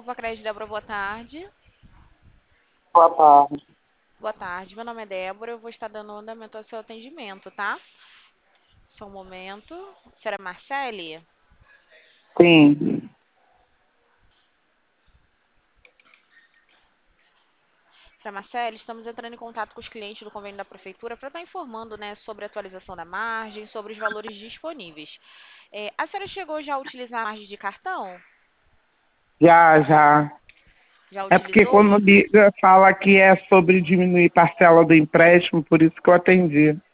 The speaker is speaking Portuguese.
Crédito, Débora, boa tarde. Boa tarde. Boa tarde, meu nome é Débora, eu vou estar dando andamento ao seu atendimento, tá? Só um momento. Senhora Marcele? Sim. Senhora Marcele, estamos entrando em contato com os clientes do convênio da prefeitura para estar informando, né, sobre a atualização da margem, sobre os valores disponíveis. A senhora chegou já a utilizar a margem de cartão? Já. Já É porque utilizou? quando liga, fala que é sobre diminuir parcela do empréstimo, por isso que eu atendi.